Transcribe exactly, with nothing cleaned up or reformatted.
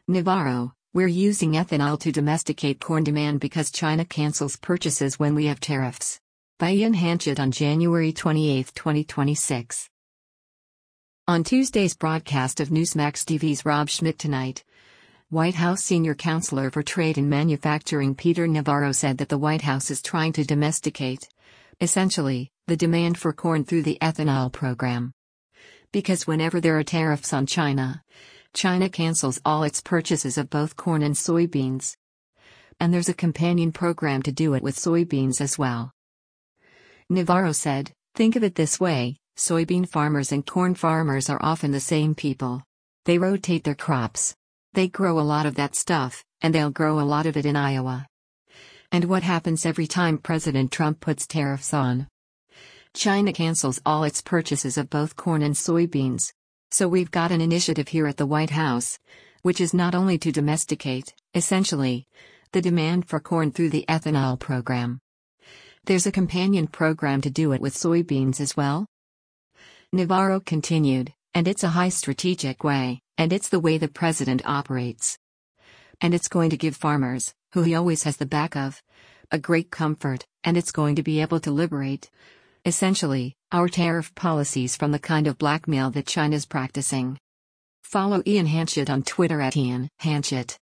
Navarro, we're using ethanol to domesticate corn demand because China cancels purchases when we have tariffs. By Ian Hanchett on January twenty-eighth, twenty twenty-six. On Tuesday's broadcast of Newsmax T V's Rob Schmitt Tonight, White House Senior Counselor for Trade and Manufacturing Peter Navarro said that the White House is trying to domesticate, essentially, the demand for corn through the ethanol program. Because whenever there are tariffs on China, China cancels all its purchases of both corn and soybeans. And there's a companion program to do it with soybeans as well. Navarro said, think of it this way, soybean farmers and corn farmers are often the same people. They rotate their crops. They grow a lot of that stuff, and they'll grow a lot of it in Iowa. And what happens every time President Trump puts tariffs on? China cancels all its purchases of both corn and soybeans. So we've got an initiative here at the White House, which is not only to domesticate, essentially, the demand for corn through the ethanol program. There's a companion program to do it with soybeans as well. Navarro continued, and it's a high strategic way, and it's the way the president operates. And it's going to give farmers, who he always has the back of, a great comfort, and it's going to be able to liberate, essentially, our tariff policies from the kind of blackmail that China's practicing. Follow Ian Hanchett on Twitter at Ian Hanchett.